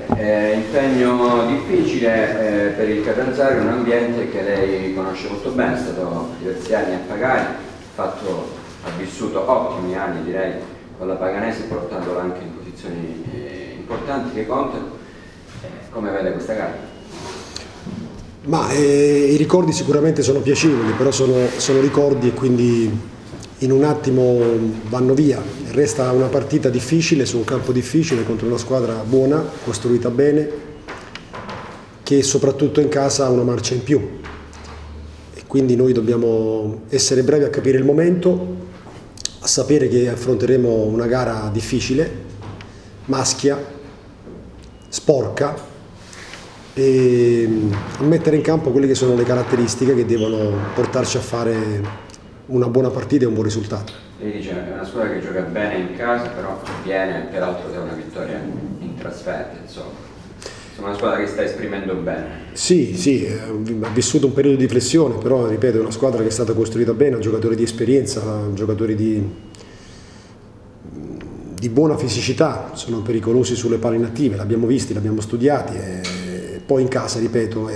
impegno difficile per il Catanzaro, un ambiente che lei conosce molto bene, è stato diversi anni a Pagani, ha vissuto ottimi anni direi con la Paganese, portandola anche in posizioni importanti che contano. Come vede questa gara? Ma i ricordi sicuramente sono piacevoli, però sono ricordi e quindi in un attimo vanno via. Resta una partita difficile su un campo difficile contro una squadra buona, costruita bene, che soprattutto in casa ha una marcia in più. E quindi noi dobbiamo essere bravi a capire il momento, a sapere che affronteremo una gara difficile, maschia, sporca, e a mettere in campo quelle che sono le caratteristiche che devono portarci a fare una buona partita e un buon risultato. Lei dice è una squadra che gioca bene in casa, però viene peraltro da una vittoria in trasferta, insomma una squadra che sta esprimendo bene. Sì, ha vissuto un periodo di flessione, però ripeto è una squadra che è stata costruita bene, ha giocatori di esperienza, giocatori di buona fisicità, sono pericolosi sulle palle inattive, l'abbiamo visti, l'abbiamo studiati e poi in casa, ripeto,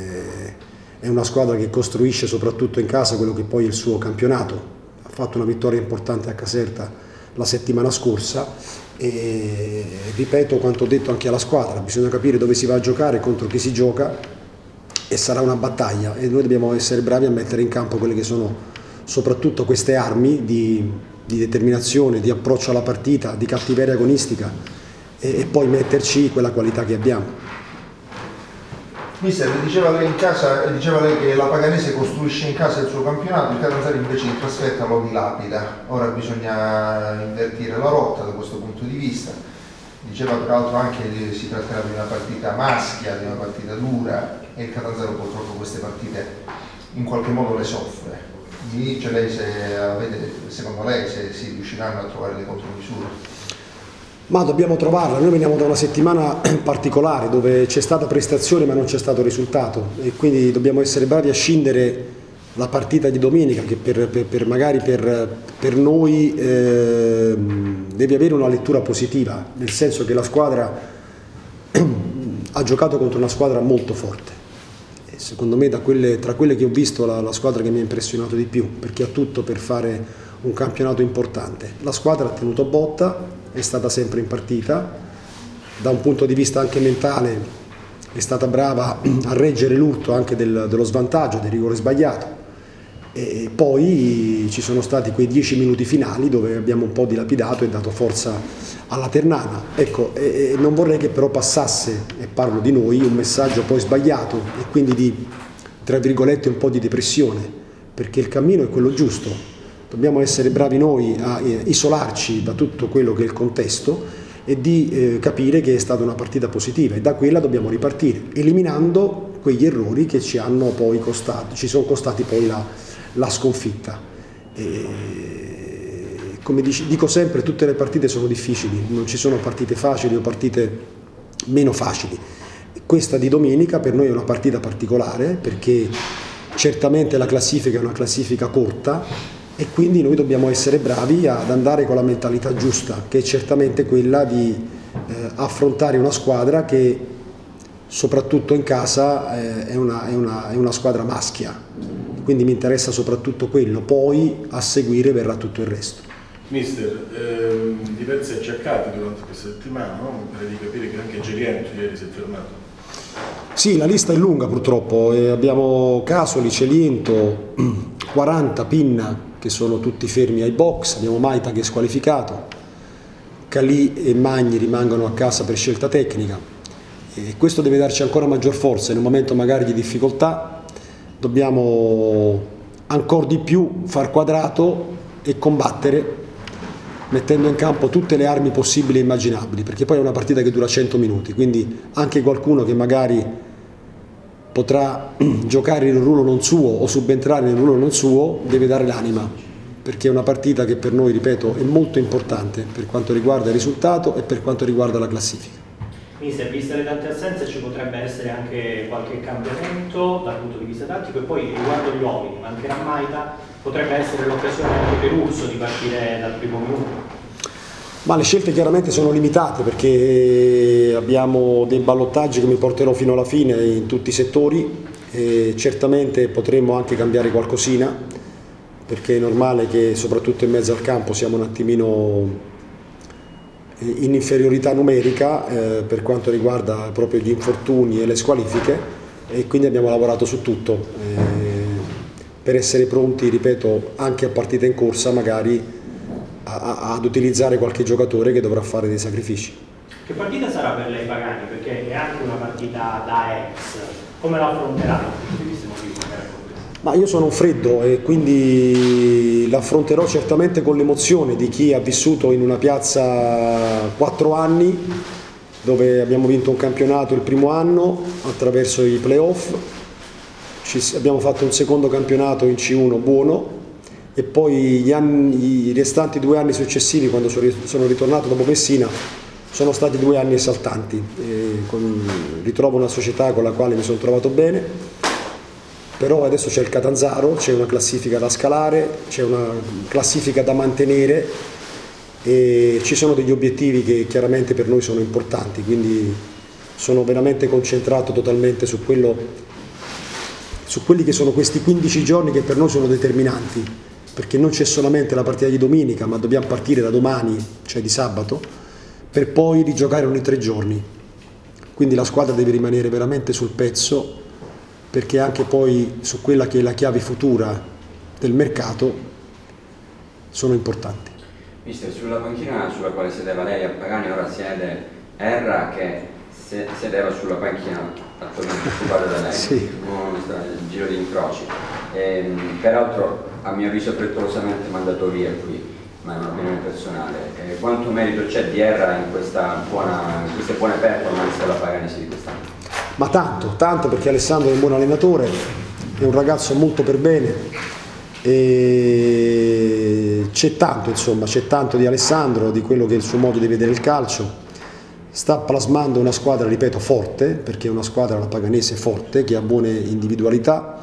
è una squadra che costruisce soprattutto in casa quello che poi è il suo campionato. Ha fatto una vittoria importante a Caserta la settimana scorsa e ripeto quanto ho detto anche alla squadra, bisogna capire dove si va a giocare, contro chi si gioca e sarà una battaglia e noi dobbiamo essere bravi a mettere in campo quelle che sono soprattutto queste armi di determinazione, di approccio alla partita, di cattiveria agonistica e poi metterci quella qualità che abbiamo. Mister, diceva lei che la Paganese costruisce in casa il suo campionato, il Catanzaro invece in trasferta lo dilapida. Ora bisogna invertire la rotta da questo punto di vista. Diceva peraltro anche che si tratterà di una partita maschia, di una partita dura e il Catanzaro purtroppo queste partite in qualche modo le soffre. Mi dice lei secondo lei se si riusciranno a trovare le contromisure? Ma dobbiamo trovarla, noi veniamo da una settimana particolare dove c'è stata prestazione ma non c'è stato risultato e quindi dobbiamo essere bravi a scindere la partita di domenica che magari per noi deve avere una lettura positiva, nel senso che la squadra ha giocato contro una squadra molto forte e secondo me tra quelle che ho visto la squadra che mi ha impressionato di più perché ha tutto per fare un campionato importante. La squadra ha tenuto botta, è stata sempre in partita, da un punto di vista anche mentale è stata brava a reggere l'urto anche dello svantaggio, del rigore sbagliato e poi ci sono stati quei 10 minuti finali dove abbiamo un po' dilapidato e dato forza alla Ternana. Ecco, non vorrei che però passasse, e parlo di noi, un messaggio poi sbagliato e quindi di, tra virgolette, un po' di depressione, perché il cammino è quello giusto. Dobbiamo essere bravi noi a isolarci da tutto quello che è il contesto e di capire che è stata una partita positiva e da quella dobbiamo ripartire, eliminando quegli errori che ci sono costati poi la sconfitta. Come dico sempre, tutte le partite sono difficili, non ci sono partite facili o partite meno facili. Questa di domenica per noi è una partita particolare perché certamente la classifica è una classifica corta e quindi noi dobbiamo essere bravi ad andare con la mentalità giusta, che è certamente quella di affrontare una squadra che soprattutto in casa è una squadra maschia, quindi mi interessa soprattutto quello, poi a seguire verrà tutto il resto. Mister, diversi acciaccati durante questa settimana, no? Mi pare di capire che anche Geriento ieri si è fermato. Sì, la lista è lunga purtroppo, abbiamo Casoli, Celiento, 40, Pinna, che sono tutti fermi ai box, abbiamo Maita che è squalificato, Calì e Magni rimangono a casa per scelta tecnica e questo deve darci ancora maggior forza in un momento magari di difficoltà, dobbiamo ancora di più far quadrato e combattere mettendo in campo tutte le armi possibili e immaginabili, perché poi è una partita che dura 100 minuti, quindi anche qualcuno che magari potrà giocare in un ruolo non suo o subentrare in un ruolo non suo deve dare l'anima, perché è una partita che per noi, ripeto, è molto importante per quanto riguarda il risultato e per quanto riguarda la classifica. Mister, viste le tante assenze ci potrebbe essere anche qualche cambiamento dal punto di vista tattico e poi riguardo gli uomini, mancherà Maita, potrebbe essere l'occasione anche per Urso di partire dal primo minuto? Ma le scelte chiaramente sono limitate perché abbiamo dei ballottaggi che mi porterò fino alla fine in tutti i settori e certamente potremmo anche cambiare qualcosina perché è normale che soprattutto in mezzo al campo siamo un attimino in inferiorità numerica per quanto riguarda proprio gli infortuni e le squalifiche e quindi abbiamo lavorato su tutto per essere pronti, ripeto, anche a partita in corsa magari ad utilizzare qualche giocatore che dovrà fare dei sacrifici. Che partita sarà per lei Pagani? Perché è anche una partita da ex, come la affronterà? Ma io sono un freddo e quindi l'affronterò certamente con l'emozione di chi ha vissuto in una piazza 4 anni dove abbiamo vinto un campionato il primo anno attraverso i playoff, abbiamo fatto un secondo campionato in C1 buono e poi i restanti 2 anni successivi quando sono ritornato dopo Messina sono stati 2 anni esaltanti. Ritrovo una società con la quale mi sono trovato bene, però adesso c'è il Catanzaro, c'è una classifica da scalare, c'è una classifica da mantenere e ci sono degli obiettivi che chiaramente per noi sono importanti, quindi sono veramente concentrato totalmente su quelli che sono questi 15 giorni che per noi sono determinanti, perché non c'è solamente la partita di domenica, ma dobbiamo partire da domani, cioè di sabato, per poi rigiocare ogni 3 giorni. Quindi la squadra deve rimanere veramente sul pezzo, perché anche poi su quella che è la chiave futura del mercato sono importanti. Mister, sulla panchina sulla quale sedeva lei a Pagani ora siede Erra che sedeva sulla panchina attualmente occupata da lei, sì. Il giro di incroci. Peraltro a mio avviso frettolosamente mandato via qui, ma è un'opinione personale. Quanto merito c'è di Erra in queste buone performance della Paganese di quest'anno? Ma tanto perché Alessandro è un buon allenatore, è un ragazzo molto per bene e c'è tanto di Alessandro, di quello che è il suo modo di vedere il calcio. Sta plasmando una squadra, ripeto, forte, perché è una squadra, la Paganese, forte, che ha buone individualità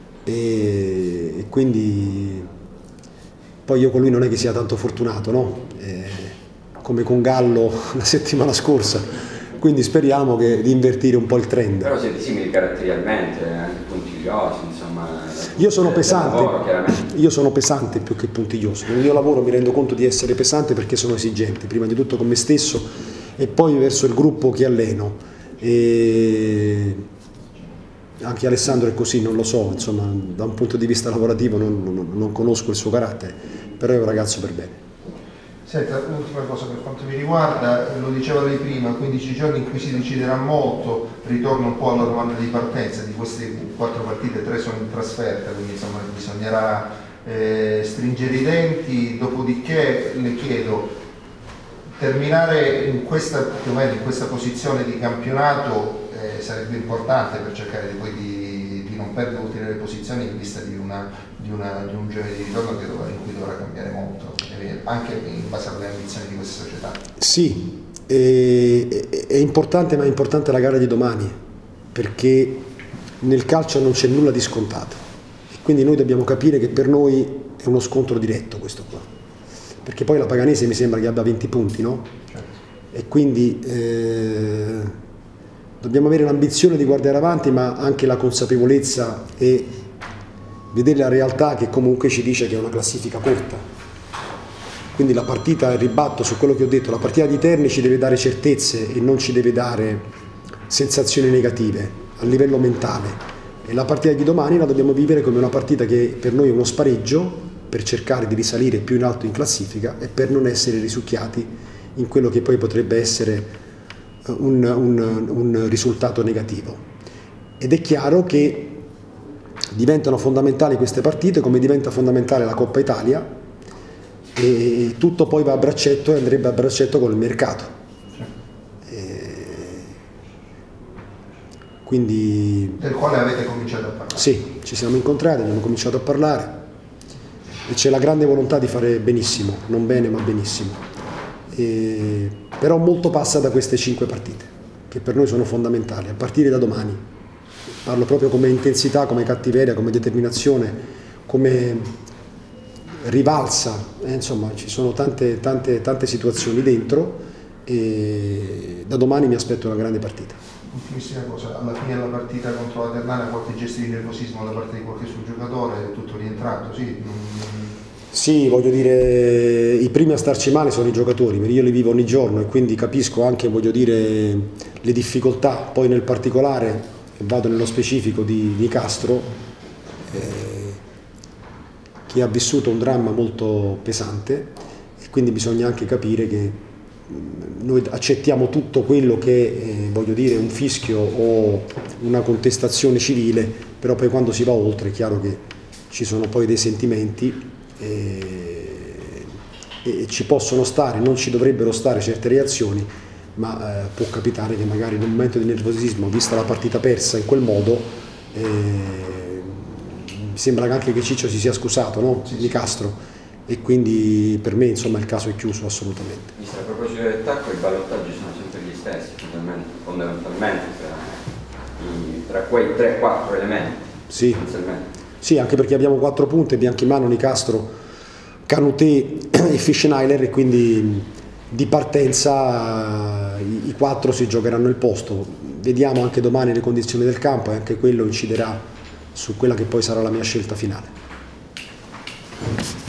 e quindi poi io con lui non è che sia tanto fortunato, no? Come con Gallo la settimana scorsa. Quindi speriamo di invertire un po' il trend. Però siete simili caratterialmente, anche puntigliosi, insomma. Io sono pesante più che puntiglioso. Nel mio lavoro mi rendo conto di essere pesante perché sono esigente, prima di tutto con me stesso e poi verso il gruppo che alleno. E anche Alessandro è così, non lo so, insomma, da un punto di vista lavorativo non conosco il suo carattere, però è un ragazzo per bene. Senta, l'ultima cosa per quanto mi riguarda, lo diceva lei prima, 15 giorni in cui si deciderà molto, ritorno un po' alla domanda di partenza, di queste 4 partite, 3 sono in trasferta, quindi insomma bisognerà stringere i denti, dopodiché le chiedo, terminare in questa, più o meno in questa posizione di campionato sarebbe importante per cercare poi di non perdere ulteriori posizioni in vista di un giovedì di ritorno in cui dovrà cambiare molto, anche in base alle ambizioni di questa società. Sì, è importante, ma è importante la gara di domani, perché nel calcio non c'è nulla di scontato. Quindi noi dobbiamo capire che per noi è uno scontro diretto questo qua. Perché poi la Paganese mi sembra che abbia 20 punti, no? Certo. E quindi dobbiamo avere l'ambizione di guardare avanti, ma anche la consapevolezza e vedere la realtà che comunque ci dice che è una classifica corta. Quindi la partita, ribatto su quello che ho detto, la partita di Terni ci deve dare certezze e non ci deve dare sensazioni negative a livello mentale. E la partita di domani la dobbiamo vivere come una partita che per noi è uno spareggio per cercare di risalire più in alto in classifica e per non essere risucchiati in quello che poi potrebbe essere un risultato negativo. Ed è chiaro che diventano fondamentali queste partite, come diventa fondamentale la Coppa Italia, e tutto poi va a braccetto e andrebbe a braccetto con il mercato. Quindi, del quale avete cominciato a parlare? Sì, ci siamo incontrati, abbiamo cominciato a parlare e c'è la grande volontà di fare benissimo, non bene ma benissimo. Però molto passa da queste 5 partite, che per noi sono fondamentali, a partire da domani. Parlo proprio come intensità, come cattiveria, come determinazione, come rivalsa, insomma ci sono tante situazioni dentro e da domani mi aspetto una grande partita. Ultimissima cosa, alla fine della partita contro la Ternana qualche gesto di nervosismo da parte di qualche suo giocatore, è tutto rientrato, sì? Sì, voglio dire, i primi a starci male sono i giocatori, io li vivo ogni giorno e quindi capisco anche, voglio dire, le difficoltà. Poi nel particolare, vado nello specifico di Nicastro, che ha vissuto un dramma molto pesante e quindi bisogna anche capire che noi accettiamo tutto quello che è, voglio dire, un fischio o una contestazione civile, però poi quando si va oltre è chiaro che ci sono poi dei sentimenti e ci possono stare, non ci dovrebbero stare certe reazioni, ma può capitare che magari in un momento di nervosismo, vista la partita persa in quel modo, mi sembra anche che Ciccio si sia scusato, no? Di Castro, e quindi per me insomma il caso è chiuso assolutamente. A proposito dell'attacco, i ballottaggi sono sempre gli stessi fondamentalmente tra quei 3-4 elementi. Sì. Sì, anche perché abbiamo 4 punti, Bianchimano, Nicastro, Canuté e Fischneiler, e quindi di partenza i 4 si giocheranno il posto. Vediamo anche domani le condizioni del campo e anche quello inciderà su quella che poi sarà la mia scelta finale.